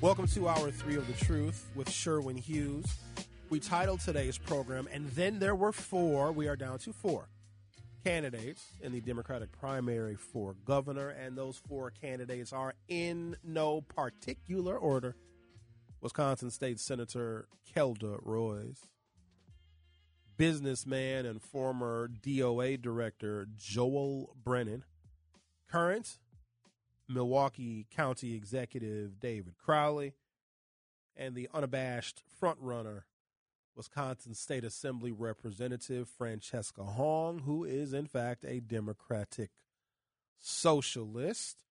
Welcome to Hour 3 of The Truth with Sherwin Hughes. We titled today's program, and then there were four. We are down to four candidates in the Democratic primary for governor, and those four candidates are in no particular order. Wisconsin State Senator Kelda Roys, businessman and former DOA Director Joel Brennan, current Milwaukee County Executive David Crowley, and the unabashed frontrunner, Wisconsin State Assembly Representative Francesca Hong, who is, in fact, a Democratic socialist.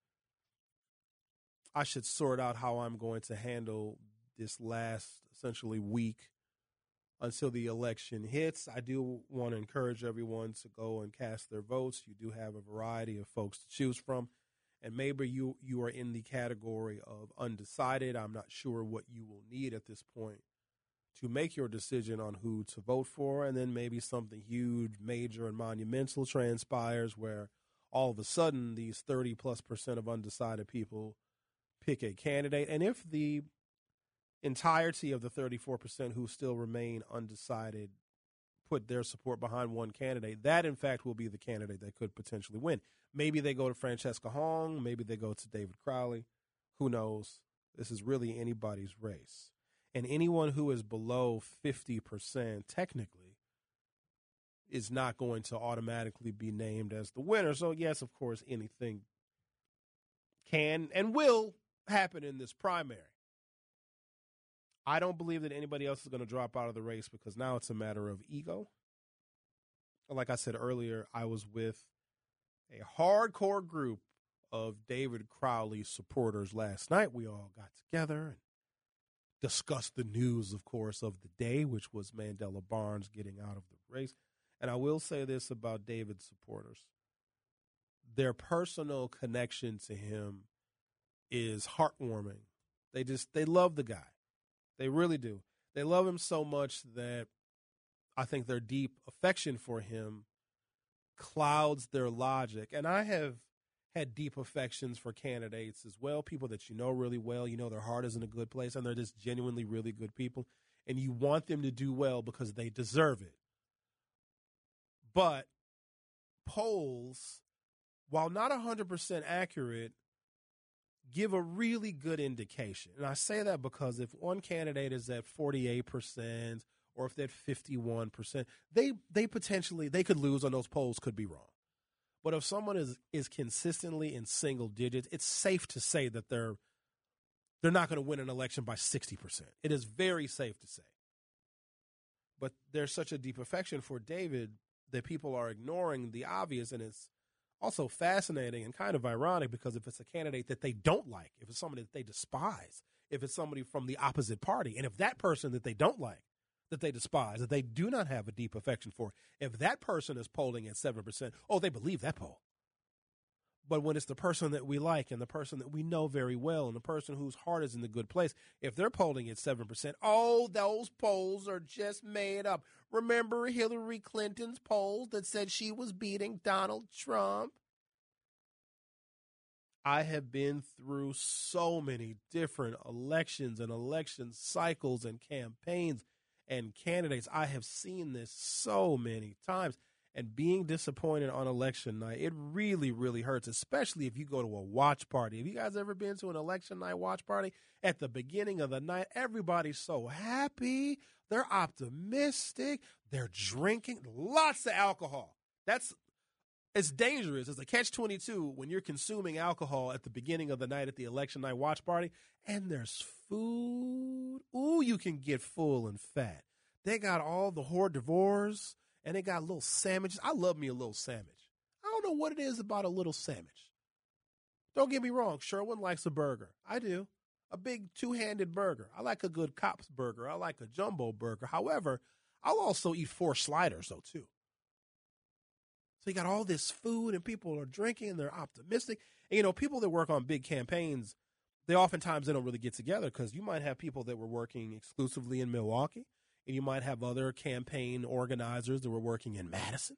I should sort out how I'm going to handle this last, essentially, week until the election hits. I do want to encourage everyone to go and cast their votes. You do have a variety of folks to choose from, and maybe you are in the category of undecided. I'm not sure what you will need at this point to make your decision on who to vote for, and then maybe something huge, major, and monumental transpires where all of a sudden these 30+% of undecided people pick a candidate. And if the entirety of the 34% who still remain undecided put their support behind one candidate, that, in fact, will be the candidate that could potentially win. Maybe they go to Francesca Hong. Maybe they go to David Crowley. Who knows? This is really anybody's race. And anyone who is below 50% technically is not going to automatically be named as the winner. So, yes, of course, anything can and will happen in this primary. I don't believe that anybody else is going to drop out of the race because now it's a matter of ego. Like I said earlier, I was with a hardcore group of David Crowley supporters last night. We all got together and discussed the news, of course, of the day, which was Mandela Barnes getting out of the race. And I will say this about David's supporters. Their personal connection to him is heartwarming. They love the guy. They really do. They love him so much that I think their deep affection for him clouds their logic. And I have had deep affections for candidates as well, people that you know really well. You know their heart is in a good place, and they're just genuinely really good people. And you want them to do well because they deserve it. But polls, while not 100% accurate, give a really good indication. And I say that because if one candidate is at 48% or if they're at 51%, they could lose on those polls, could be wrong. But if someone is consistently in single digits, it's safe to say that they're not going to win an election by 60%. It is very safe to say. But there's such a deep affection for David that people are ignoring the obvious, and it's also fascinating and kind of ironic because if it's a candidate that they don't like, if it's somebody that they despise, if it's somebody from the opposite party, and if that person that they don't like, that they despise, that they do not have a deep affection for, if that person is polling at 7%, oh, they believe that poll. But when it's the person that we like and the person that we know very well and the person whose heart is in the good place, if they're polling at 7%, oh, those polls are just made up. Remember Hillary Clinton's polls that said she was beating Donald Trump? I have been through so many different elections and election cycles and campaigns and candidates. I have seen this so many times. And being disappointed on election night, it really, really hurts, especially if you go to a watch party. Have you guys ever been to an election night watch party? At the beginning of the night, everybody's so happy. They're optimistic. They're drinking lots of alcohol. It's dangerous. It's a catch-22 when you're consuming alcohol at the beginning of the night at the election night watch party, and there's food. Ooh, you can get full and fat. They got all the hors d'oeuvres. And they got little sandwiches. I love me a little sandwich. I don't know what it is about a little sandwich. Don't get me wrong. Sherwin likes a burger. I do. A big two-handed burger. I like a good Cop's burger. I like a jumbo burger. However, I'll also eat 4 sliders, though, too. So you got all this food and people are drinking and they're optimistic. And, you know, people that work on big campaigns, they don't really get together because you might have people that were working exclusively in Milwaukee. And you might have other campaign organizers that were working in Madison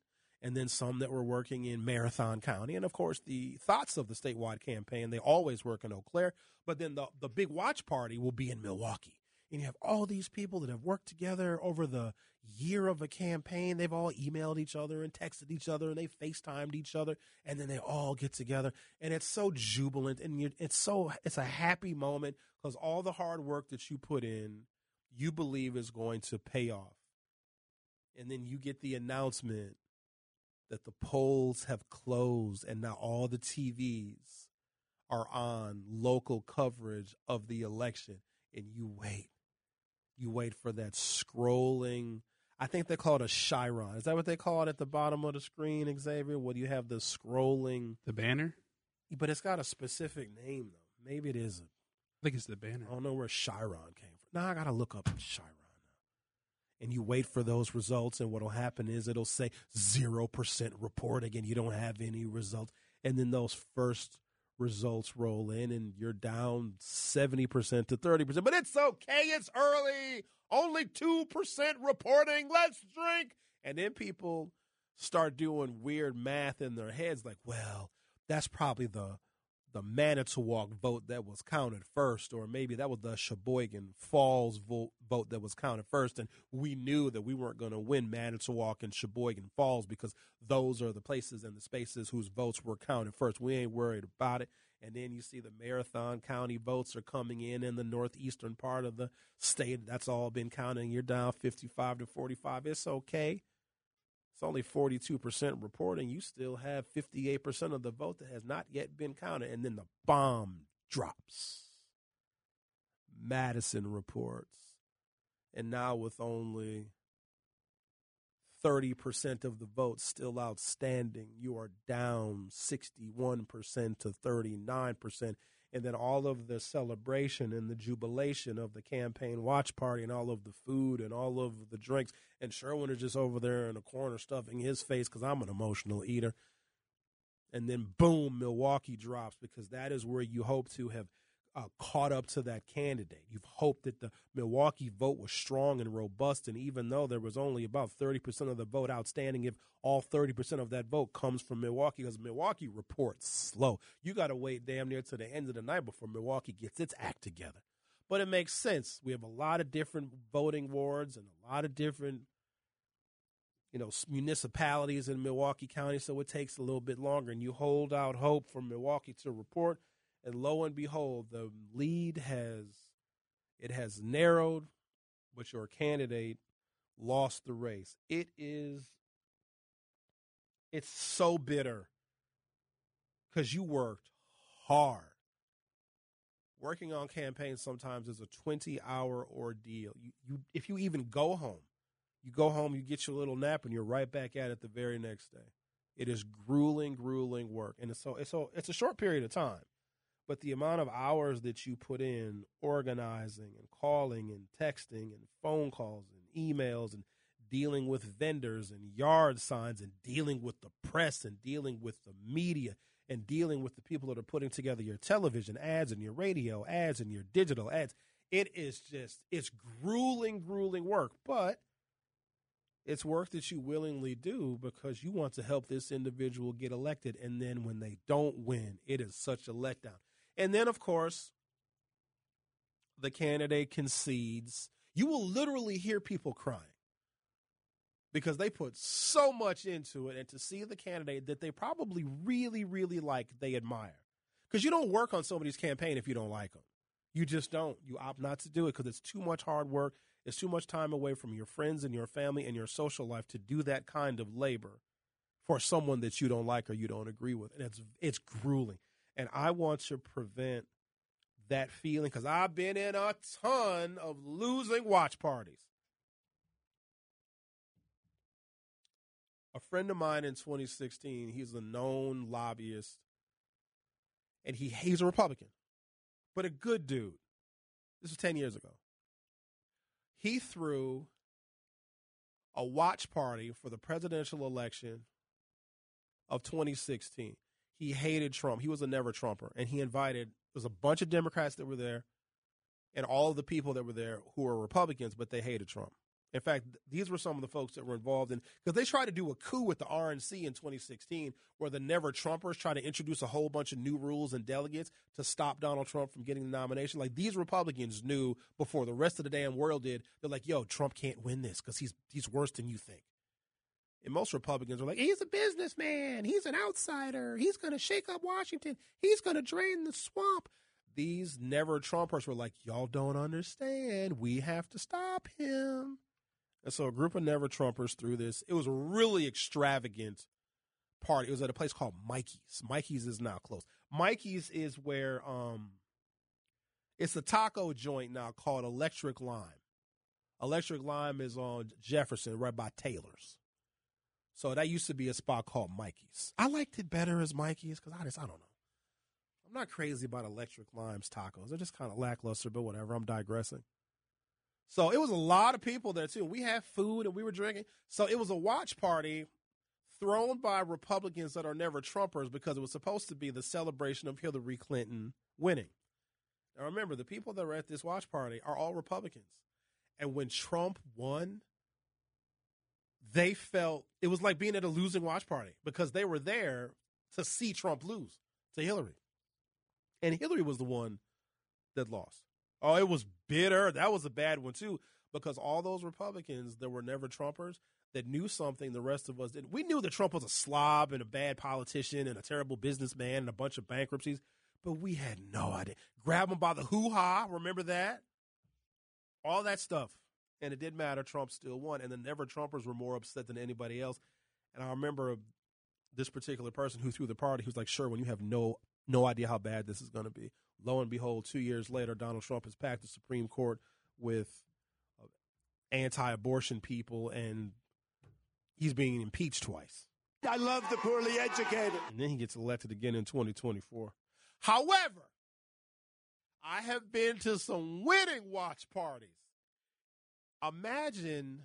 and then some that were working in Marathon County. And, of course, the thoughts of the statewide campaign, they always work in Eau Claire. But then the big watch party will be in Milwaukee. And you have all these people that have worked together over the year of a campaign. They've all emailed each other and texted each other, and they FaceTimed each other, and then they all get together. And it's so jubilant, and it's a happy moment because all the hard work that you put in, you believe is going to pay off. And then you get the announcement that the polls have closed and now all the TVs are on local coverage of the election. And you wait. You wait for that scrolling. I think they call it a chyron. Is that what they call it at the bottom of the screen, Xavier? What do you have the scrolling? The banner? But it's got a specific name, though. Maybe it isn't. I think it's the banner. I don't know where chyron came from. Now I got to look up chyron. And you wait for those results, and what will happen is it'll say 0% reporting, and you don't have any results. And then those first results roll in, and you're down 70% to 30%. But it's okay. It's early. Only 2% reporting. Let's drink. And then people start doing weird math in their heads like, well, that's probably the Manitowoc vote that was counted first, or maybe that was the Sheboygan Falls vote that was counted first, and we knew that we weren't going to win Manitowoc and Sheboygan Falls because those are the places and the spaces whose votes were counted first. We ain't worried about it. And then you see the Marathon County votes are coming in the northeastern part of the state. That's all been counted, and you're down 55 to 45. It's okay. It's only 42% reporting. You still have 58% of the vote that has not yet been counted. And then the bomb drops. Madison reports. And now with only 30% of the vote still outstanding, you are down 61% to 39%. And then all of the celebration and the jubilation of the campaign watch party and all of the food and all of the drinks. And Sherwin is just over there in the corner stuffing his face because I'm an emotional eater. And then, boom, Milwaukee drops because that is where you hope to have caught up to that candidate. You've hoped that the Milwaukee vote was strong and robust, and even though there was only about 30% of the vote outstanding, if all 30% of that vote comes from Milwaukee, because Milwaukee reports slow. You got to wait damn near to the end of the night before Milwaukee gets its act together. But it makes sense. We have a lot of different voting wards and a lot of different municipalities in Milwaukee County, so it takes a little bit longer, and you hold out hope for Milwaukee to report. And lo and behold, the lead has narrowed, but your candidate lost the race. It's so bitter because you worked hard. Working on campaigns sometimes is a 20-hour ordeal. You if you even go home, you get your little nap, and you're right back at it the very next day. It is grueling work, and it's a short period of time. But the amount of hours that you put in organizing and calling and texting and phone calls and emails and dealing with vendors and yard signs and dealing with the press and dealing with the media and dealing with the people that are putting together your television ads and your radio ads and your digital ads, it's grueling work. But it's work that you willingly do because you want to help this individual get elected. And then when they don't win, it is such a letdown. And then, of course, the candidate concedes. You will literally hear people crying because they put so much into it, and to see the candidate that they probably really, really like, they admire. Because you don't work on somebody's campaign if you don't like them. You just don't. You opt not to do it because it's too much hard work. It's too much time away from your friends and your family and your social life to do that kind of labor for someone that you don't like or you don't agree with. And it's grueling. And I want to prevent that feeling because I've been in a ton of losing watch parties. A friend of mine in 2016, he's a known lobbyist, and he's a Republican, but a good dude. This was 10 years ago. He threw a watch party for the presidential election of 2016. He hated Trump. He was a never Trumper. And he invited, there was a bunch of Democrats that were there and all of the people that were there who were Republicans, but they hated Trump. In fact, these were some of the folks that were involved in, because they tried to do a coup with the RNC in 2016, where the Never Trumpers tried to introduce a whole bunch of new rules and delegates to stop Donald Trump from getting the nomination. Like, these Republicans knew before the rest of the damn world did. They're like, yo, Trump can't win this because he's worse than you think. And most Republicans are like, he's a businessman. He's an outsider. He's going to shake up Washington. He's going to drain the swamp. These Never Trumpers were like, y'all don't understand. We have to stop him. And so a group of Never Trumpers threw this. It was a really extravagant party. It was at a place called Mikey's. Mikey's is now closed. Mikey's is where it's a taco joint now called Electric Lime. Electric Lime is on Jefferson, right by Taylor's. So that used to be a spot called Mikey's. I liked it better as Mikey's because I don't know. I'm not crazy about Electric Lime's tacos. They're just kind of lackluster, but whatever. I'm digressing. So it was a lot of people there, too. We had food and we were drinking. So it was a watch party thrown by Republicans that are Never Trumpers because it was supposed to be the celebration of Hillary Clinton winning. Now, remember, the people that were at this watch party are all Republicans. And when Trump won, they felt it was like being at a losing watch party because they were there to see Trump lose to Hillary. And Hillary was the one that lost. Oh, it was bitter. That was a bad one, too, because all those Republicans that were Never Trumpers that knew something the rest of us didn't. We knew that Trump was a slob and a bad politician and a terrible businessman and a bunch of bankruptcies, but we had no idea. Grab him by the hoo-ha. Remember that? All that stuff. And it didn't matter. Trump still won. And the Never Trumpers were more upset than anybody else. And I remember this particular person who threw the party, he was like, sure, when you have no idea how bad this is going to be. Lo and behold, 2 years later, Donald Trump has packed the Supreme Court with anti-abortion people, and he's being impeached twice. I love the poorly educated. And then he gets elected again in 2024. However, I have been to some winning watch parties. Imagine,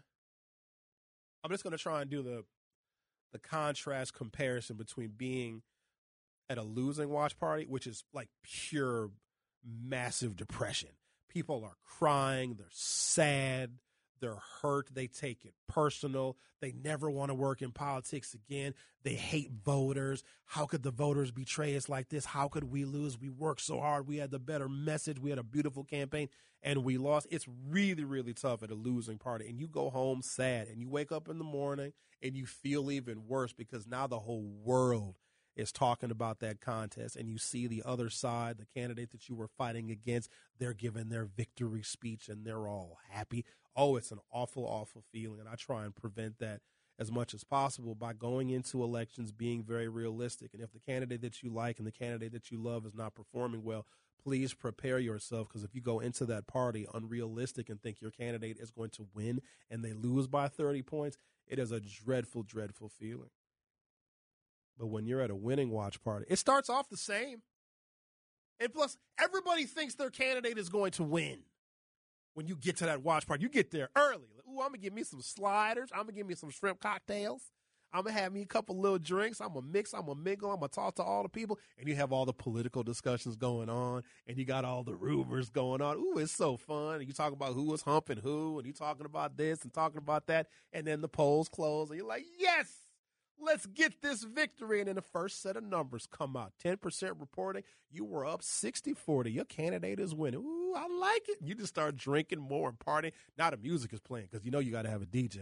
I'm just going to try and do the contrast comparison between being at a losing watch party, which is like pure massive depression. People are crying. They're sad. They're hurt. They take it personal. They never want to work in politics again. They hate voters. How could the voters betray us like this? How could we lose? We worked so hard. We had the better message. We had a beautiful campaign, and we lost. It's really, really tough at a losing party. And you go home sad, and you wake up in the morning, and you feel even worse because now the whole world is talking about that contest, and you see the other side, the candidate that you were fighting against, they're giving their victory speech, and they're all happy. Oh, it's an awful, awful feeling, and I try and prevent that as much as possible by going into elections being very realistic. And if the candidate that you like and the candidate that you love is not performing well, please prepare yourself, because if you go into that party unrealistic and think your candidate is going to win and they lose by 30 points, it is a dreadful, dreadful feeling. But when you're at a winning watch party, it starts off the same. And plus, everybody thinks their candidate is going to win. When you get to that watch party, you get there early. Like, ooh, I'm going to give me some sliders. I'm going to give me some shrimp cocktails. I'm going to have me a couple little drinks. I'm going to mix. I'm going to mingle. I'm going to talk to all the people. And you have all the political discussions going on. And you got all the rumors going on. Ooh, it's so fun. And you talk about who was humping who. And you talking about this and talking about that. And then the polls close. And you're like, yes! Let's get this victory. And then the first set of numbers come out. 10% reporting. You were up 60-40. Your candidate is winning. Ooh, I like it. You just start drinking more and partying. Now the music is playing because you know you got to have a DJ.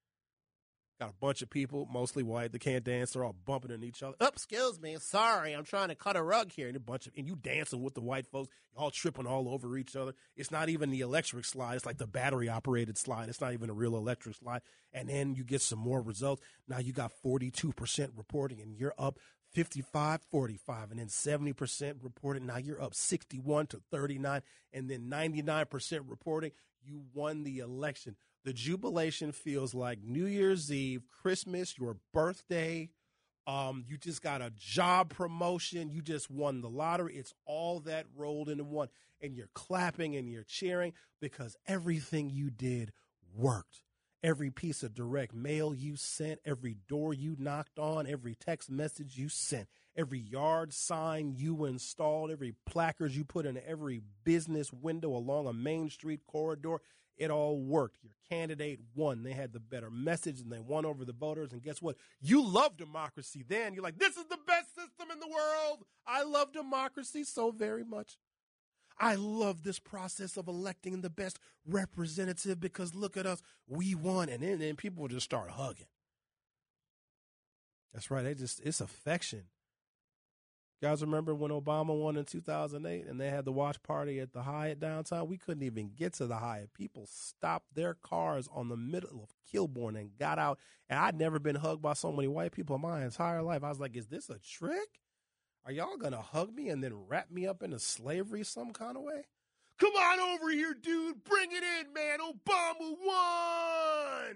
Got a bunch of people, mostly white, that can't dance. They're all bumping into each other. Oh, excuse me. Sorry, I'm trying to cut a rug here. And you dancing with the white folks. You're all tripping all over each other. It's not even the electric slide. It's like the battery-operated slide. It's not even a real electric slide. And then you get some more results. Now you got 42% reporting, and you're up 55-45. And then 70% reporting. Now you're up 61-39. And then 99% reporting. You won the election. The jubilation feels like New Year's Eve, Christmas, your birthday. You just got a job promotion. You just won the lottery. It's all that rolled into one. And you're clapping and you're cheering because everything you did worked. Every piece of direct mail you sent, every door you knocked on, every text message you sent, every yard sign you installed, every placard you put in every business window along a Main Street corridor, It all worked. Your candidate won. They had the better message, and they won over the voters. And guess what? You love democracy then. You're like, this is the best system in the world. I love democracy so very much. I love this process of electing the best representative because look at us. We won. And then people just start hugging. That's right. It's affection. You guys remember when Obama won in 2008 and they had the watch party at the Hyatt downtown? We couldn't even get to the Hyatt. People stopped their cars on the middle of Kilbourne and got out. And I'd never been hugged by so many white people in my entire life. I was like, is this a trick? Are y'all going to hug me and then wrap me up into slavery some kind of way? Come on over here, dude. Bring it in, man. Obama won.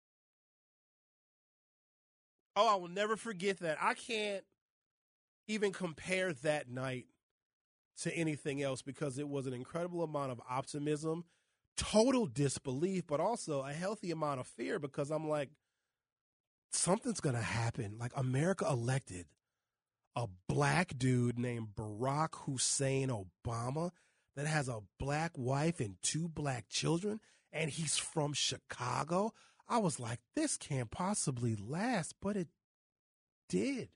Oh, I will never forget that. I can't even compare that night to anything else because it was an incredible amount of optimism, total disbelief, but also a healthy amount of fear because I'm like, something's going to happen. Like America elected a black dude named Barack Hussein Obama that has a black wife and 2 black children, and he's from Chicago. I was like, this can't possibly last, but it did.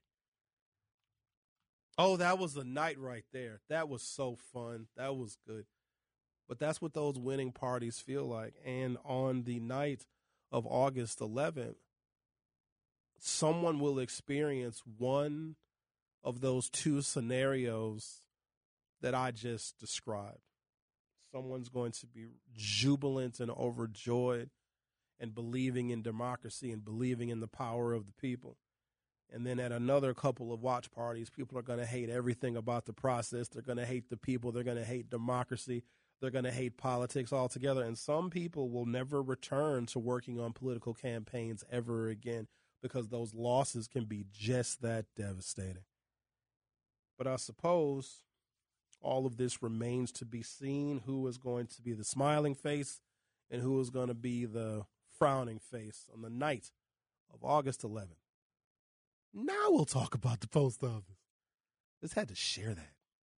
Oh, that was a night right there. That was so fun. That was good. But that's what those winning parties feel like. And on the night of August 11th, someone will experience one of those 2 scenarios that I just described. Someone's going to be jubilant and overjoyed and believing in democracy and believing in the power of the people. And then at another couple of watch parties, people are going to hate everything about the process. They're going to hate the people. They're going to hate democracy. They're going to hate politics altogether. And some people will never return to working on political campaigns ever again because those losses can be just that devastating. But I suppose all of this remains to be seen, who is going to be the smiling face and who is going to be the frowning face on the night of August 11th. Now we'll talk about the post office. Just had to share that.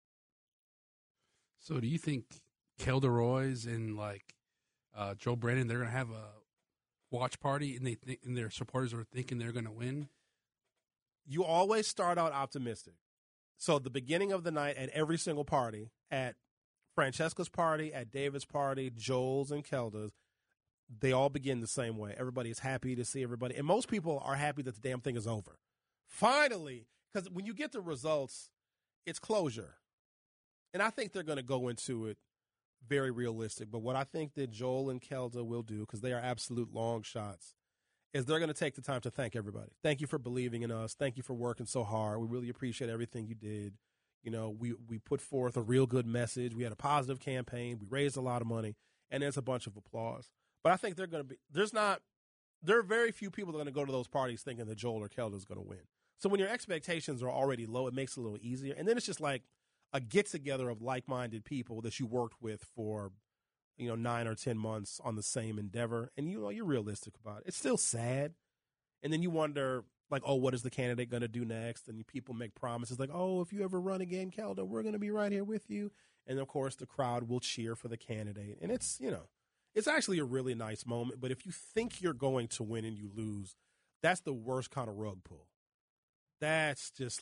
So do you think Kelderoys and Joe Brandon, they're going to have a watch party and their supporters are thinking they're going to win? You always start out optimistic. So at the beginning of the night at every single party, at Francesca's party, at David's party, Joel's and Kelda's, they all begin the same way. Everybody is happy to see everybody. And most people are happy that the damn thing is over. Finally, because when you get the results, it's closure. And I think they're going to go into it very realistic. But what I think that Joel and Kelda will do, because they are absolute long shots, is they're going to take the time to thank everybody. Thank you for believing in us. Thank you for working so hard. We really appreciate everything you did. You know, we put forth a real good message. We had a positive campaign. We raised a lot of money. And there's a bunch of applause. But I think they're going to be – there are very few people that are going to go to those parties thinking that Joel or Kelda is going to win. So when your expectations are already low, it makes it a little easier. And then it's just like a get-together of like-minded people that you worked with for, 9 or 10 months on the same endeavor. And, you're realistic about it. It's still sad. And then you wonder, what is the candidate going to do next? And people make promises like, if you ever run again, Kelda, we're going to be right here with you. And, of course, the crowd will cheer for the candidate. And it's, it's actually a really nice moment. But if you think you're going to win and you lose, that's the worst kind of rug pull. That's just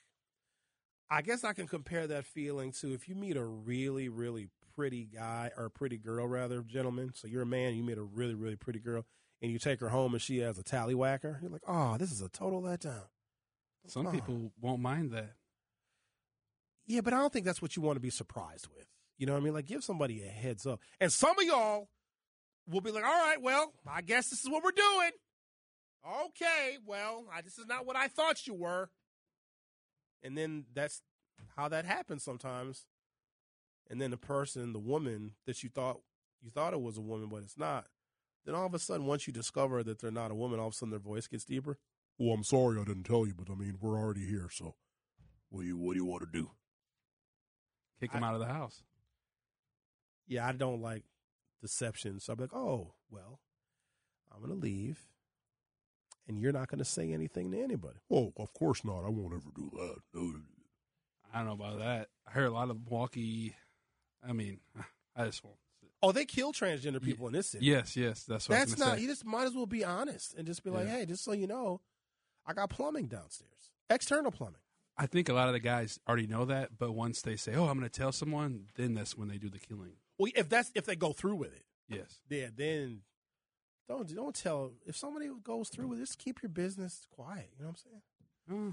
I guess I can compare that feeling to if you meet a really, really pretty guy or pretty girl, rather, gentlemen. So you're a man, you meet a really, really pretty girl, and you take her home and she has a tallywhacker. You're like, this is a total letdown. Some people won't mind that. Yeah, but I don't think that's what you want to be surprised with. You know what I mean? Give somebody a heads up. And some of y'all will be like, all right, well, I guess this is what we're doing. Okay, well, this is not what I thought you were. And then that's how that happens sometimes. And then the woman that you thought it was a woman, but it's not. Then all of a sudden, once you discover that they're not a woman, all of a sudden their voice gets deeper. Well, I'm sorry I didn't tell you, but we're already here, so what do you want to do? Kick them out of the house. Yeah, I don't like deception. So I'm like, oh, well, I'm going to leave. And you're not going to say anything to anybody. Oh, of course not. I won't ever do that. I don't know about that. I heard a lot of Milwaukee. I just won't. Oh, they kill transgender people in this city. Yes, that's what I was That's gonna not. say. You just might as well be honest and just be like, Yeah. hey, just so you know, I got plumbing downstairs, external plumbing. I think a lot of the guys already know that, but once they say, "Oh, I'm going to tell someone," then that's when they do the killing. Well, if they go through with it, Yes. yeah, then don't tell. If somebody goes through with it, just keep your business quiet. You know what I'm saying? Oh,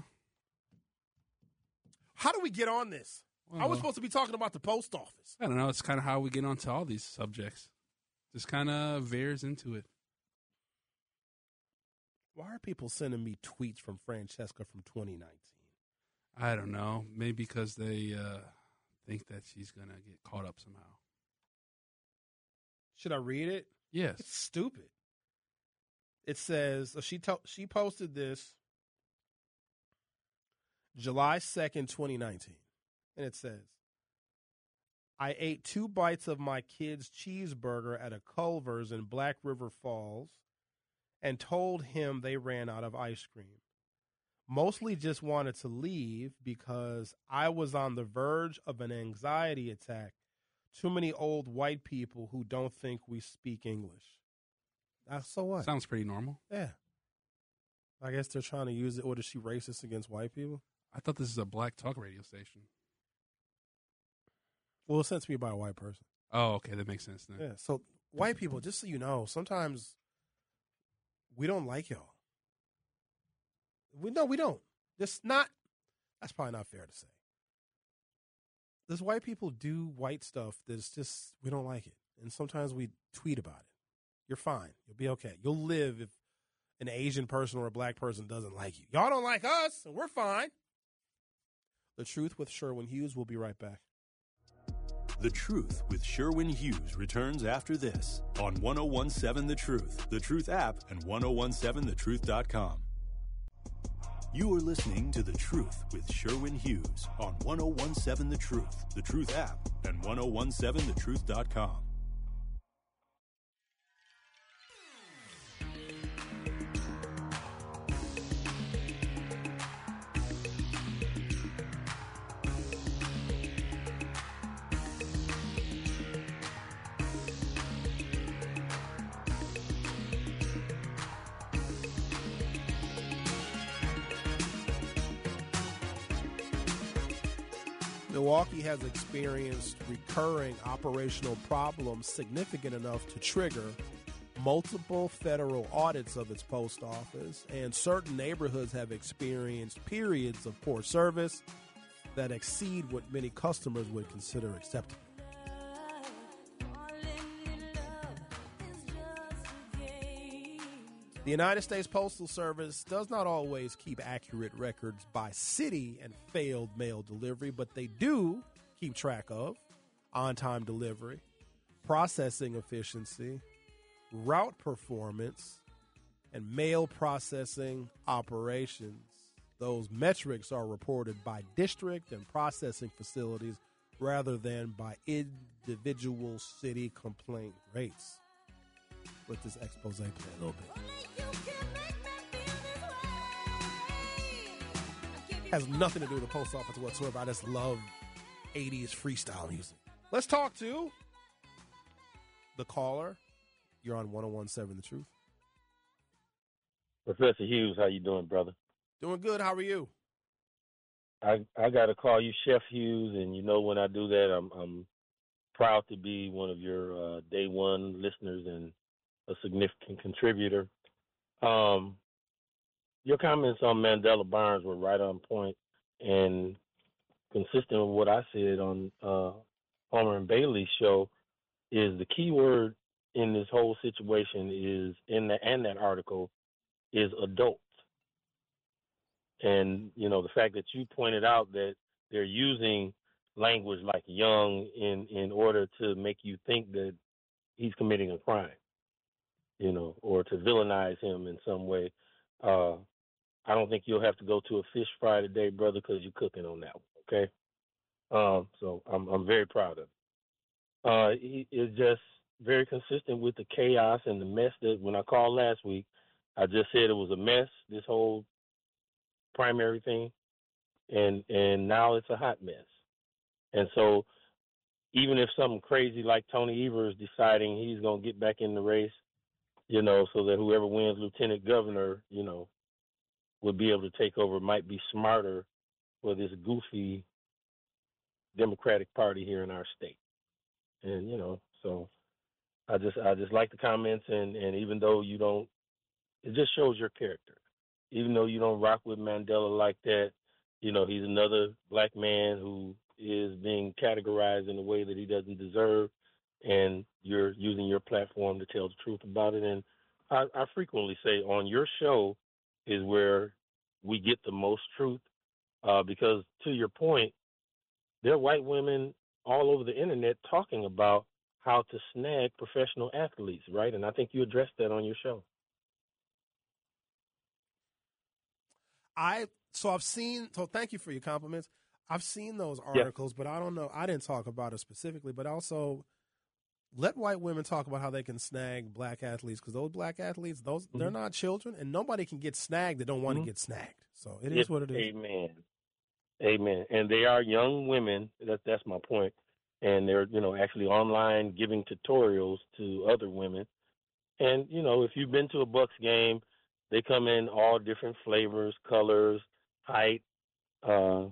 How do we get on this? I was well, supposed to be talking about the post office. I don't know. It's kind of how we get onto all these subjects. Just kind of veers into it. Why are people sending me tweets from Francesca from 2019? I don't know. Maybe because they think that she's going to get caught up somehow. Should I read it? Yes. It's stupid. It says she posted this July 2nd, 2019. And it says, I ate 2 bites of my kid's cheeseburger at a Culver's in Black River Falls and told him they ran out of ice cream. Mostly just wanted to leave because I was on the verge of an anxiety attack. Too many old white people who don't think we speak English. So what? Sounds pretty normal. Yeah. I guess they're trying to use it. Or is she racist against white people? I thought this is a black talk radio station. Well, it's sent to me by a white person. Oh, okay. That makes sense then. Yeah. So, white people, just so you know, sometimes we don't like y'all. We don't. That's probably not fair to say. There's white people do white stuff that's just, we don't like it. And sometimes we tweet about it. You're fine. You'll be okay. You'll live if an Asian person or a black person doesn't like you. Y'all don't like us, and we're fine. The Truth with Sherwin Hughes. We'll be right back. The Truth with Sherwin Hughes returns after this on 1017 The Truth, The Truth app, and 1017thetruth.com. You are listening to The Truth with Sherwin Hughes on 1017 The Truth app, and 1017thetruth.com. Milwaukee has experienced recurring operational problems significant enough to trigger multiple federal audits of its post office, and certain neighborhoods have experienced periods of poor service that exceed what many customers would consider acceptable. The United States Postal Service does not always keep accurate records by city and failed mail delivery, but they do keep track of on-time delivery, processing efficiency, route performance, and mail processing operations. Those metrics are reported by district and processing facilities rather than by individual city complaint rates. Let this expose play a little bit. Has nothing to do with the post office whatsoever. I just love 80s freestyle music. Let's talk to the caller. You're on 1017 The Truth. Professor Hughes, how you doing, brother? Doing good. How are you? I got to call you Chef Hughes, and you know when I do that, I'm proud to be one of your day one listeners and a significant contributor. Your comments on Mandela Barnes were right on point and consistent with what I said on Homer and Bailey's show. Is the key word in this whole situation is that article is adults. And, you know, the fact that you pointed out that they're using language like young in order to make you think that he's committing a crime, you know, or to villainize him in some way. I don't think you'll have to go to a fish fry today, brother, because you're cooking on that one, okay? So I'm very proud of it. It's just very consistent with the chaos and the mess that when I called last week, I just said it was a mess, this whole primary thing, and now it's a hot mess. And so even if something crazy like Tony Evers deciding he's going to get back in the race, you know, so that whoever wins lieutenant governor, you know, would be able to take over, might be smarter for this goofy Democratic Party here in our state. And, you know, so I just like the comments, and even though you don't, it just shows your character. Even though you don't rock with Mandela like that, you know, he's another black man who is being categorized in a way that he doesn't deserve, and you're using your platform to tell the truth about it. And I frequently say on your show is where we get the most truth, because to your point, there are white women all over the internet talking about how to snag professional athletes, right? And I think you addressed that on your show. So thank you for your compliments. I've seen those articles, but I don't know. I didn't talk about it specifically, but also let white women talk about how they can snag black athletes, because those black athletes, they're not children, and nobody can get snagged that don't want to get snagged. So it is what it is. Amen. And they are young women. That's my point. And they're, you know, actually online giving tutorials to other women. And, you know, if you've been to a Bucks game, they come in all different flavors, colors, height, and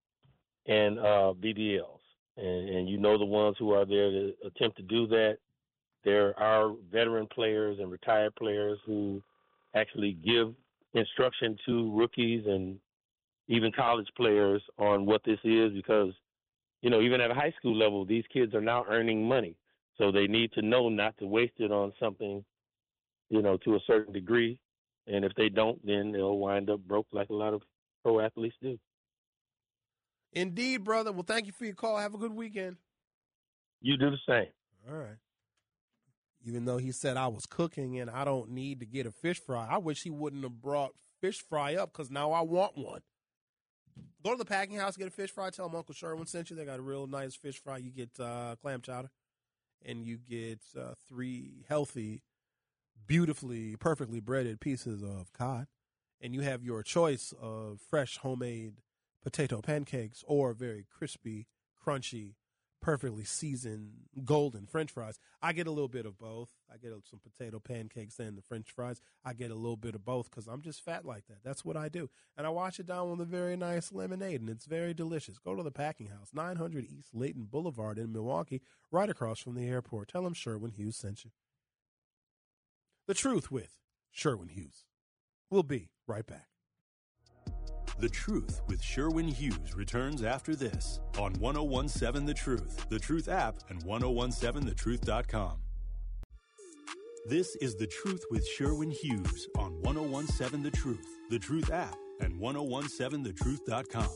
BBLs. And you know the ones who are there to attempt to do that. There are veteran players and retired players who actually give instruction to rookies and even college players on what this is, because, you know, even at a high school level, these kids are now earning money. So they need to know not to waste it on something, you know, to a certain degree. And if they don't, then they'll wind up broke like a lot of pro athletes do. Indeed, brother. Well, thank you for your call. Have a good weekend. You do the same. All right. Even though he said I was cooking and I don't need to get a fish fry, I wish he wouldn't have brought fish fry up, because now I want one. Go to the packing house, get a fish fry. Tell them Uncle Sherwin sent you. They got a real nice fish fry. You get clam chowder, and you get 3 healthy, beautifully, perfectly breaded pieces of cod. And you have your choice of fresh homemade potato pancakes or very crispy, crunchy, perfectly seasoned golden French fries. I get a little bit of both. I get some potato pancakes and the French fries. I get a little bit of both because I'm just fat like that. That's what I do. And I wash it down with a very nice lemonade, and it's very delicious. Go to the Packing House, 900 East Layton Boulevard in Milwaukee, right across from the airport. Tell them Sherwin Hughes sent you. The Truth with Sherwin Hughes. We'll be right back. The Truth with Sherwin Hughes returns after this on 1017 The Truth app, and 1017thetruth.com. This is The Truth with Sherwin Hughes on 1017 The Truth app, and 1017thetruth.com.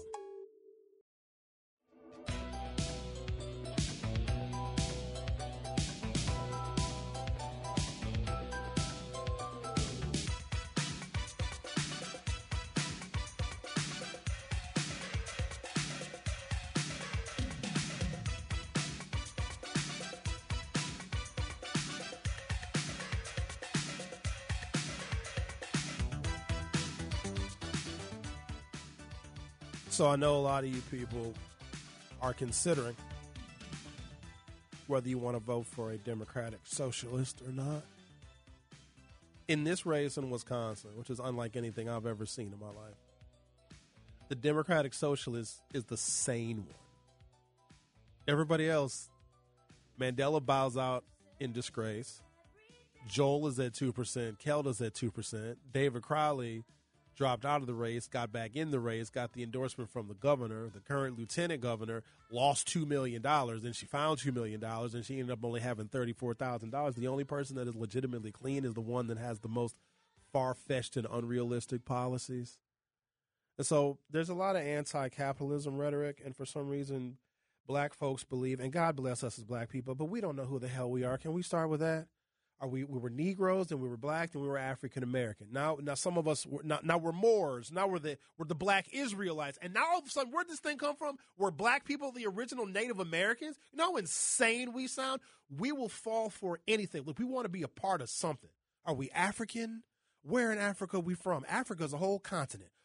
So I know a lot of you people are considering whether you want to vote for a Democratic Socialist or not. In this race in Wisconsin, which is unlike anything I've ever seen in my life, the Democratic Socialist is the sane one. Everybody else, Mandela bows out in disgrace. Joel is at 2%. Kelda's at 2%. David Crowley dropped out of the race, got back in the race, got the endorsement from the governor. The current lieutenant governor lost $2 million. Then she found $2 million, and she ended up only having $34,000. The only person that is legitimately clean is the one that has the most far-fetched and unrealistic policies. And so there's a lot of anti-capitalism rhetoric, and for some reason, black folks believe, and God bless us as black people, but we don't know who the hell we are. Can we start with that? We were Negroes, then we were black, then we were African American. Now some of us now we're Moors. Now we're the black Israelites. And now all of a sudden, where'd this thing come from? We're black people, the original Native Americans. You know how insane we sound? We will fall for anything. Look, we want to be a part of something. Are we African? Where in Africa are we from? Africa is a whole continent.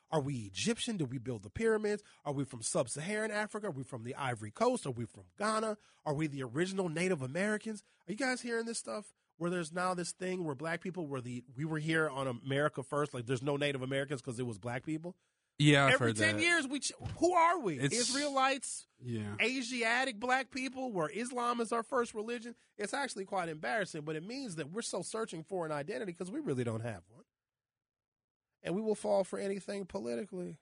Are we Egyptian? Did we build the pyramids? Are we from sub-Saharan Africa? Are we from the Ivory Coast? Are we from Ghana? Are we the original Native Americans? Are you guys hearing this stuff? Where there's now this thing where black people we were here on America first, like there's no Native Americans because it was black people. Yeah, I've Every heard 10 that. years, who are we? It's- Israelites, Yeah. Asiatic black people, where Islam is our first religion. It's actually quite embarrassing, but it means that we're so searching for an identity because we really don't have one. And we will fall for anything politically.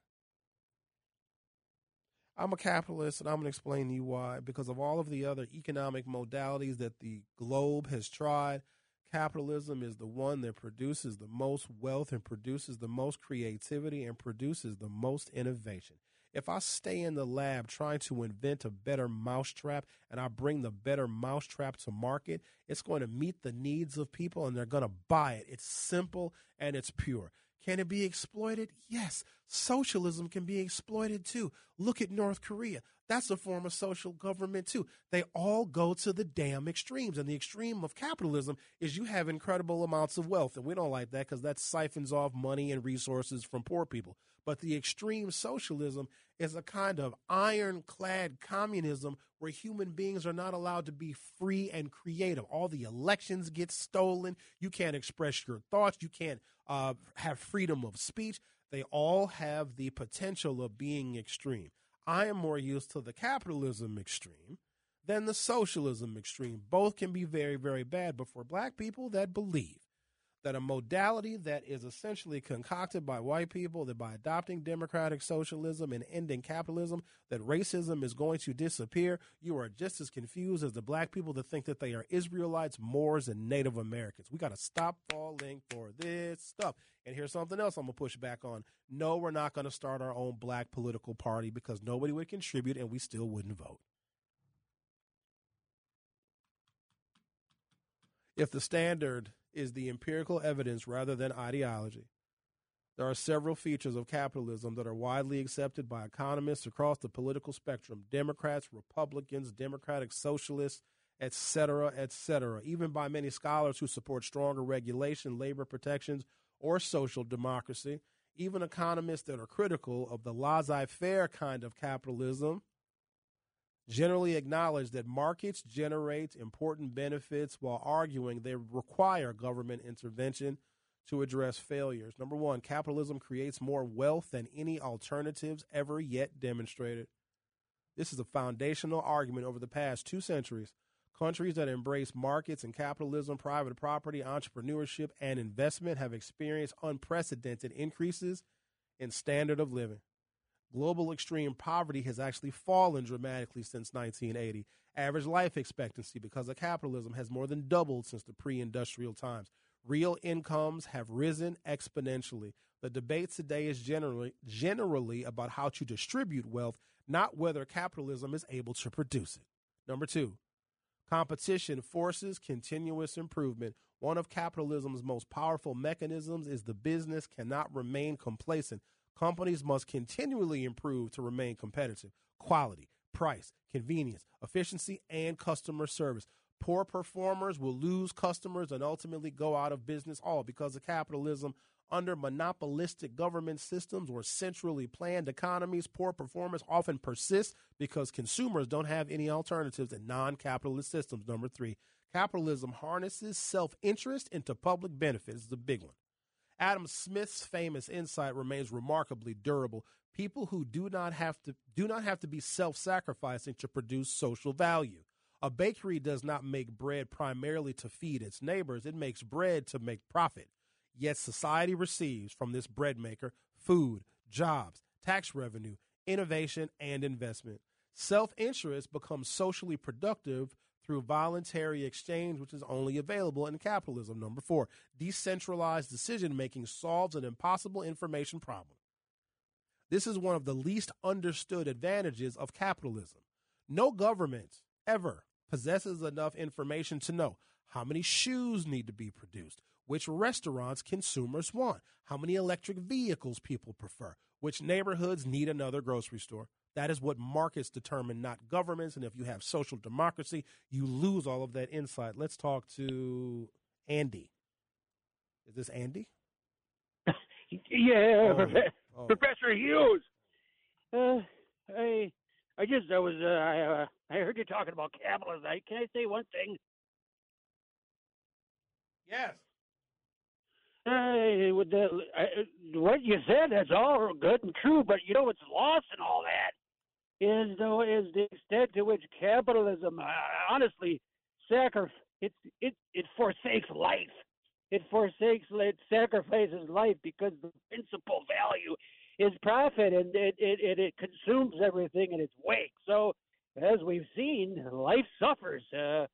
I'm a capitalist, and I'm going to explain to you why. Because of all of the other economic modalities that the globe has tried, capitalism is the one that produces the most wealth and produces the most creativity and produces the most innovation. If I stay in the lab trying to invent a better mousetrap and I bring the better mousetrap to market, it's going to meet the needs of people and they're going to buy it. It's simple and it's pure. Can it be exploited? Yes. Socialism can be exploited too. Look at North Korea. That's a form of social government too. They all go to the damn extremes. And the extreme of capitalism is you have incredible amounts of wealth. And we don't like that because that siphons off money and resources from poor people. But the extreme socialism is a kind of ironclad communism where human beings are not allowed to be free and creative. All the elections get stolen. You can't express your thoughts. You can't have freedom of speech. They all have the potential of being extreme. I am more used to the capitalism extreme than the socialism extreme. Both can be very, very bad. But for black people that believe that a modality that is essentially concocted by white people, that by adopting democratic socialism and ending capitalism, that racism is going to disappear, you are just as confused as the black people that think that they are Israelites, Moors, and Native Americans. We got to stop falling for this stuff. And here's something else I'm going to push back on. No, we're not going to start our own black political party because nobody would contribute and we still wouldn't vote. If the standard is the empirical evidence rather than ideology, there are several features of capitalism that are widely accepted by economists across the political spectrum, Democrats, Republicans, Democratic Socialists, et cetera, even by many scholars who support stronger regulation, labor protections, or social democracy, even economists that are critical of the laissez-faire kind of capitalism generally acknowledge that markets generate important benefits while arguing they require government intervention to address failures. Number one, capitalism creates more wealth than any alternatives ever yet demonstrated. This is a foundational argument over the past 2 centuries. Countries that embrace markets and capitalism, private property, entrepreneurship, and investment have experienced unprecedented increases in standard of living. Global extreme poverty has actually fallen dramatically since 1980. Average life expectancy, because of capitalism, has more than doubled since the pre-industrial times. Real incomes have risen exponentially. The debate today is generally about how to distribute wealth, not whether capitalism is able to produce it. Number two, competition forces continuous improvement. One of capitalism's most powerful mechanisms is the business cannot remain complacent. Companies must continually improve to remain competitive. Quality, price, convenience, efficiency, and customer service. Poor performers will lose customers and ultimately go out of business, all because of capitalism. Under monopolistic government systems or centrally planned economies, poor performance often persists because consumers don't have any alternatives in non-capitalist systems. Number three, capitalism harnesses self-interest into public benefit. This is a big one. Adam Smith's famous insight remains remarkably durable. People who do not have to be self-sacrificing to produce social value. A bakery does not make bread primarily to feed its neighbors. It makes bread to make profit. Yet society receives from this bread maker food, jobs, tax revenue, innovation, and investment. Self-interest becomes socially productive through voluntary exchange, which is only available in capitalism. Number four, decentralized decision-making solves an impossible information problem. This is one of the least understood advantages of capitalism. No government ever possesses enough information to know how many shoes need to be produced, which restaurants consumers want, how many electric vehicles people prefer, which neighborhoods need another grocery store. That is what markets determine, not governments. And if you have social democracy, you lose all of that insight. Let's talk to Andy. Is this Andy? Yeah. Oh. Professor Hughes. I heard you talking about capitalism. Can I say one thing? Yes. What you said, that's all good and true, but you know what's lost in all that is the extent to which capitalism, honestly, it forsakes life. It sacrifices life because the principal value is profit, and it consumes everything in its wake. So, as we've seen, life suffers.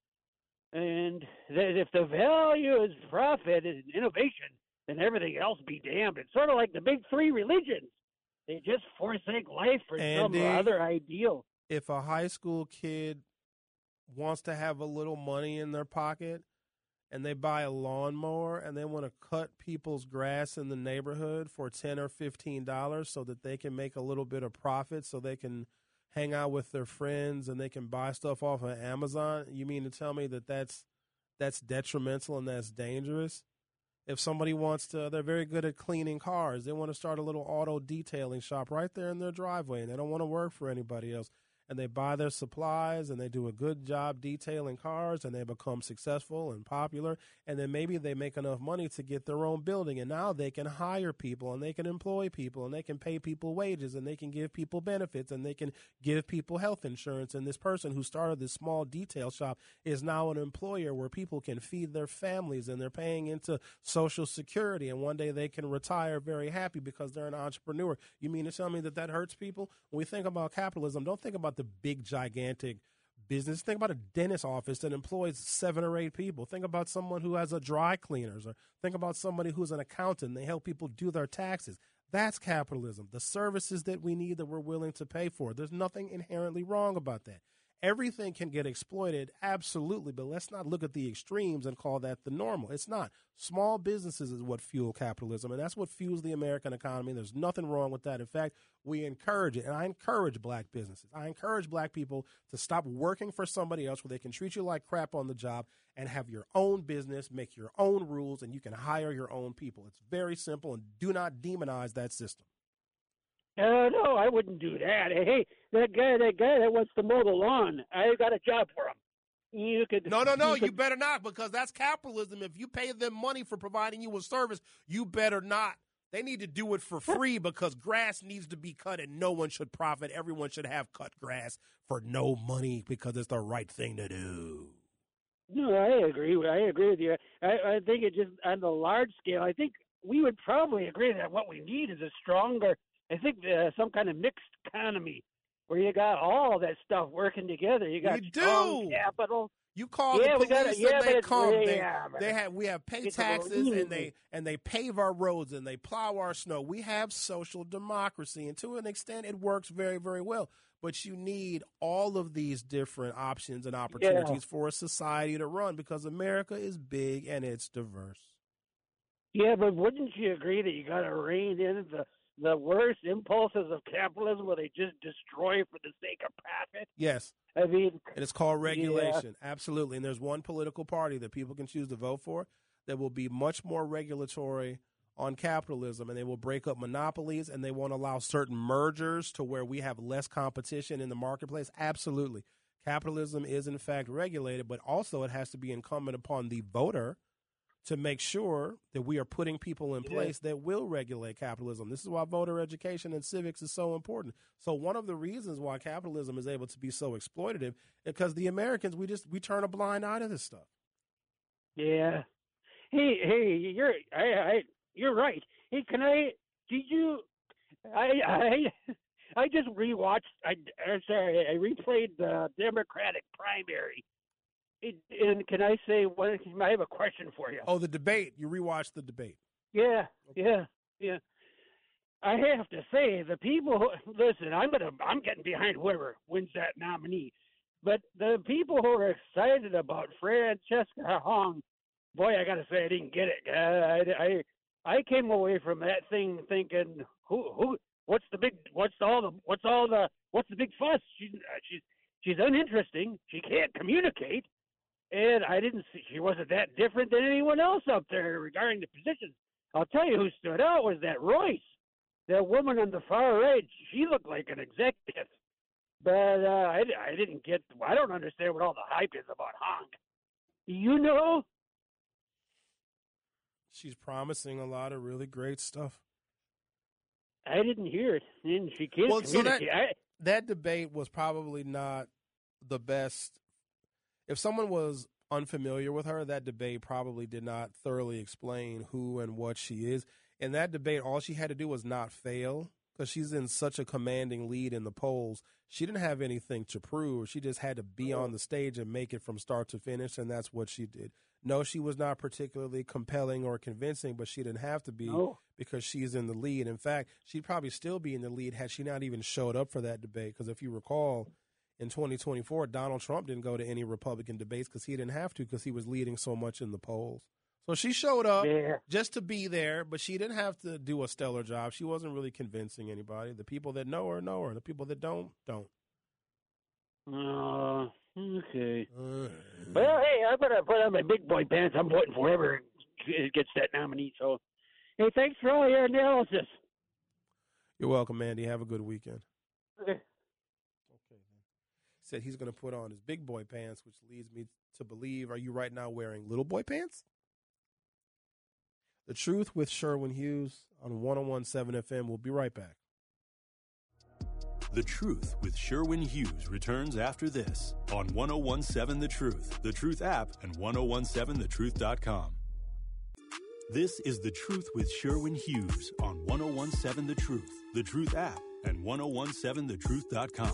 And if the value is profit and innovation, then everything else be damned. It's sort of like the big three religions. They just forsake life for some other ideal. If a high school kid wants to have a little money in their pocket and they buy a lawnmower and they want to cut people's grass in the neighborhood for $10 or $15 so that they can make a little bit of profit so they can hang out with their friends and they can buy stuff off of Amazon, you mean to tell me that that's detrimental and that's dangerous? If somebody wants to, they're very good at cleaning cars. They want to start a little auto detailing shop right there in their driveway, and they don't want to work for anybody else. And they buy their supplies, and they do a good job detailing cars, and they become successful and popular. And then maybe they make enough money to get their own building, and now they can hire people, and they can employ people, and they can pay people wages, and they can give people benefits, and they can give people health insurance. And this person who started this small detail shop is now an employer where people can feed their families, and they're paying into Social Security, and one day they can retire very happy because they're an entrepreneur. You mean to tell me that that hurts people? When we think about capitalism, don't think about the big, gigantic business. Think about a dentist office that employs 7 or 8 people. Think about someone who has a dry cleaners, or think about somebody who's an accountant. They help people do their taxes. That's capitalism. The services that we need that we're willing to pay for. There's nothing inherently wrong about that. Everything can get exploited, absolutely, but let's not look at the extremes and call that the normal. It's not. Small businesses is what fuel capitalism, and that's what fuels the American economy. There's nothing wrong with that. In fact, we encourage it, and I encourage black businesses. I encourage black people to stop working for somebody else where they can treat you like crap on the job and have your own business, make your own rules, and you can hire your own people. It's very simple, and do not demonize that system. No, I wouldn't do that. Hey, that guy that wants to mow the lawn, I got a job for him. You could. No, you better not, because that's capitalism. If you pay them money for providing you a service, you better not. They need to do it for free because grass needs to be cut and no one should profit. Everyone should have cut grass for no money because it's the right thing to do. No, I agree with you. I think it just, on the large scale, I think we would probably agree that what we need is a stronger, I think some kind of mixed economy where you got all that stuff working together. You got strong capital. You call the police and they come. We have pay taxes and they pave our roads and they plow our snow. We have social democracy, and to an extent it works very, very well. But you need all of these different options and opportunities for a society to run because America is big and it's diverse. Yeah, but wouldn't you agree that you got to rein in the worst impulses of capitalism where they just destroy for the sake of profit? Yes. I mean, and it's called regulation. Yeah. Absolutely. And there's one political party that people can choose to vote for that will be much more regulatory on capitalism, and they will break up monopolies, and they won't allow certain mergers to where we have less competition in the marketplace. Absolutely. Capitalism is, in fact, regulated, but also it has to be incumbent upon the voter to make sure that we are putting people in place that will regulate capitalism. This is why voter education and civics is so important. So one of the reasons why capitalism is able to be so exploitative is because the Americans, we turn a blind eye to this stuff. Yeah. Hey, you're right. Hey, I just rewatched, I replayed the Democratic primary. And can I say, I have a question for you. Oh, the debate. You rewatched the debate. Yeah, okay. yeah. I have to say, the people, listen, I'm getting behind whoever wins that nominee. But the people who are excited about Francesca Hong, boy, I got to say, I didn't get it. I came away from that thing thinking, what's the big fuss? She's uninteresting. She can't communicate. And I didn't see, she wasn't that different than anyone else up there regarding the positions. I'll tell you who stood out was that Royce. that woman on the far right, she looked like an executive. But I didn't get. I don't understand what all the hype is about Hong. Do you know? She's promising a lot of really great stuff. I didn't hear it, and she can't communicate. That debate was probably not the best. If someone was unfamiliar with her, that debate probably did not thoroughly explain who and what she is. In that debate, all she had to do was not fail because she's in such a commanding lead in the polls. She didn't have anything to prove. She just had to be on the stage and make it from start to finish, and that's what she did. No, she was not particularly compelling or convincing, but she didn't have to be because she's in the lead. In fact, she'd probably still be in the lead had she not even showed up for that debate because if you recall, in 2024, Donald Trump didn't go to any Republican debates because he didn't have to because he was leading so much in the polls. So she showed up just to be there, but she didn't have to do a stellar job. She wasn't really convincing anybody. The people that know her know her. The people that don't. Okay. Well, hey, I'm going to put on my big boy pants. I'm voting for whoever gets that nominee. So, hey, thanks for all your analysis. You're welcome, Andy. Have a good weekend. Okay. Said he's going to put on his big boy pants, which leads me to believe, are you right now wearing little boy pants? The Truth with Sherwin Hughes on 101.7 FM. We'll be right back. The Truth with Sherwin Hughes returns after this on 101.7 The Truth app, and 1017thetruth.com. This is The Truth with Sherwin Hughes on 101.7 The Truth app, and 1017thetruth.com.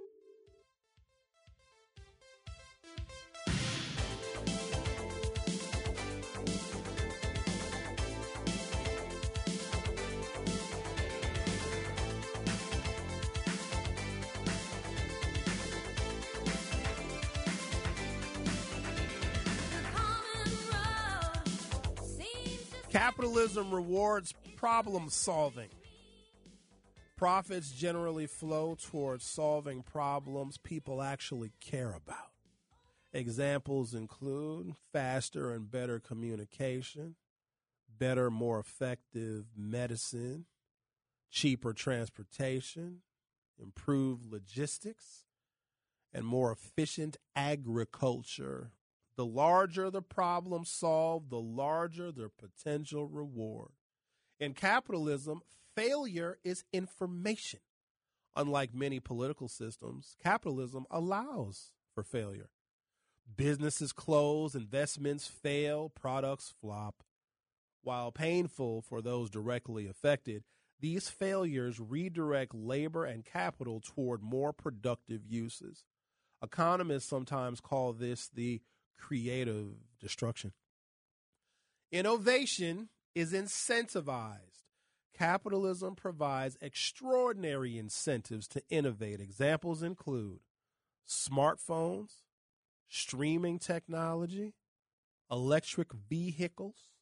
Capitalism rewards problem solving. Profits generally flow towards solving problems people actually care about. Examples include faster and better communication, better, more effective medicine, cheaper transportation, improved logistics, and more efficient agriculture. The larger the problem solved, the larger the potential reward. In capitalism, failure is information. Unlike many political systems, capitalism allows for failure. Businesses close, investments fail, products flop. While painful for those directly affected, these failures redirect labor and capital toward more productive uses. Economists sometimes call this the creative destruction. Innovation is incentivized. Capitalism provides extraordinary incentives to innovate. Examples include smartphones, streaming technology, electric vehicles,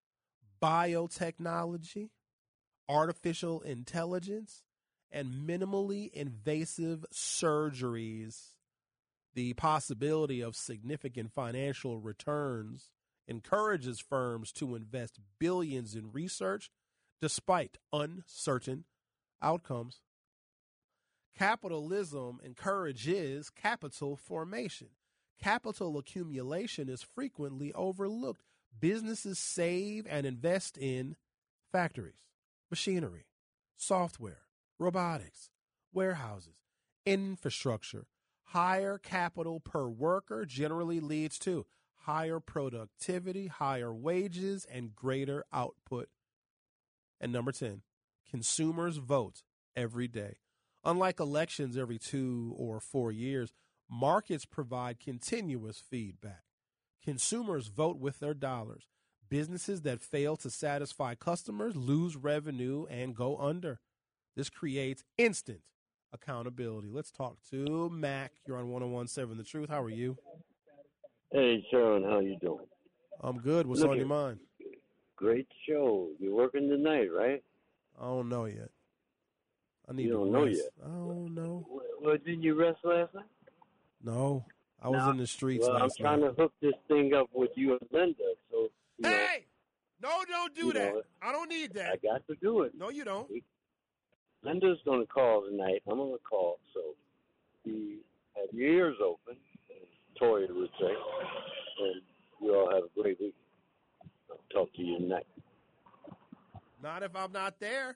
biotechnology, artificial intelligence, and minimally invasive surgeries. The possibility of significant financial returns encourages firms to invest billions in research despite uncertain outcomes. Capitalism encourages capital formation. Capital accumulation is frequently overlooked. Businesses save and invest in factories, machinery, software, robotics, warehouses, infrastructure. Higher capital per worker generally leads to higher productivity, higher wages, and greater output. And number 10, consumers vote every day. Unlike elections every 2 or 4 years, markets provide continuous feedback. Consumers vote with their dollars. Businesses that fail to satisfy customers lose revenue and go under. This creates instant accountability. Let's talk to Mac. You're on 101.7 The Truth. How are you? Hey, Sharon, how you doing? I'm good. What's on your mind? Great show. You're working tonight, right? I don't know yet. I need You to don't know rest. yet? I don't know. Well, didn't you rest last night? No. I was in the streets Well, last I'm trying night. to hook this thing up with you and Linda, so, you know, Hey! No, don't do You that. know, I don't need I that. got to do it. No, you don't. Linda's going to call tonight. I'm going to call. So you have your ears open, as Tori would say, and you all have a great week. I'll talk to you tonight. Not if I'm not there.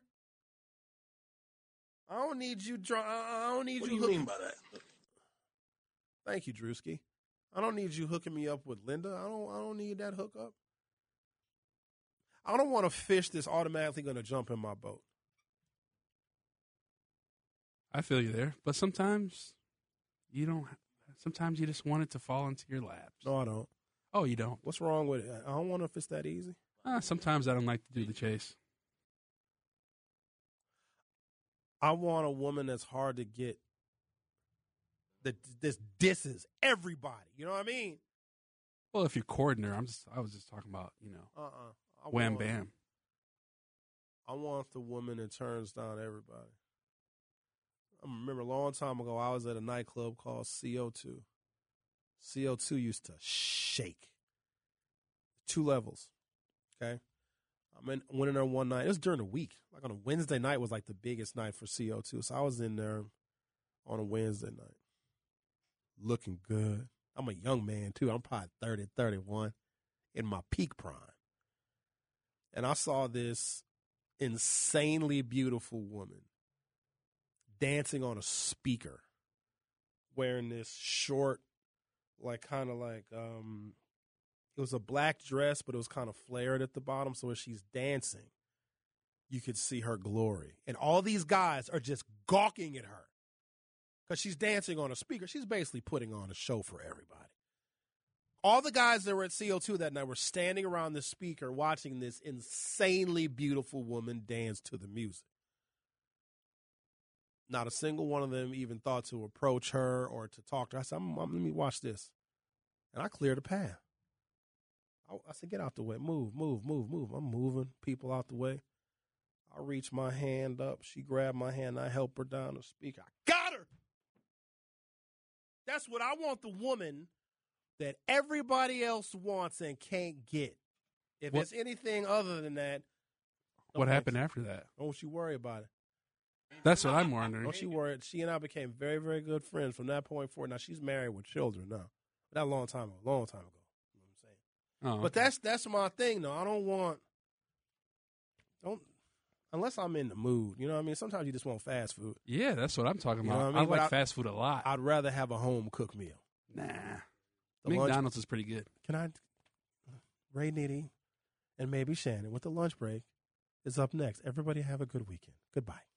I don't need you. I don't need What you. do you mean by that? Thank you, Drewski. I don't need you hooking me up with Linda. I don't need that hookup. I don't want a fish that's automatically going to jump in my boat. I feel you there, but sometimes you don't. Sometimes you just want it to fall into your laps. No, I don't. Oh, you don't? What's wrong with it? I don't want to if it's that easy. Sometimes I don't like to do the chase. I want a woman that's hard to get. That this disses everybody. You know what I mean? Well, if you're courting her, I was just talking about, wham bam. I want the woman that turns down everybody. I remember a long time ago, I was at a nightclub called CO2. CO2 used to shake. 2 levels. Okay. Went in there one night. It was during the week. Like on a Wednesday night was like the biggest night for CO2. So I was in there on a Wednesday night. Looking good. I'm a young man, too. I'm probably 30, 31 in my peak prime. And I saw this insanely beautiful woman dancing on a speaker, wearing this short, it was a black dress, but it was kind of flared at the bottom. So as she's dancing, you could see her glory. And all these guys are just gawking at her because she's dancing on a speaker. She's basically putting on a show for everybody. All the guys that were at CO2 that night were standing around the speaker watching this insanely beautiful woman dance to the music. Not a single one of them even thought to approach her or to talk to her. I said, let me watch this. And I cleared the path. I said, get out the way. Move, move, move, move. I'm moving people out the way. I reach my hand up. She grabbed my hand. I help her down the speaker. I got her. That's what I want, the woman that everybody else wants and can't get. If it's anything other than that. What happened after that? Don't you worry about it. That's what I'm wondering. Don't you worry. She and I became very, very good friends from that point forward. Now, she's married with children now. But that a long time ago. You know what I'm saying? Oh, but that's my thing, though. I don't unless I'm in the mood. You know what I mean? Sometimes you just want fast food. Yeah, that's what I'm talking about. You know what I mean? like fast food a lot. I'd rather have a home-cooked meal. Nah. The McDonald's is pretty good. Can I? Ray Nitty and maybe Shannon with the lunch break is up next. Everybody have a good weekend. Goodbye.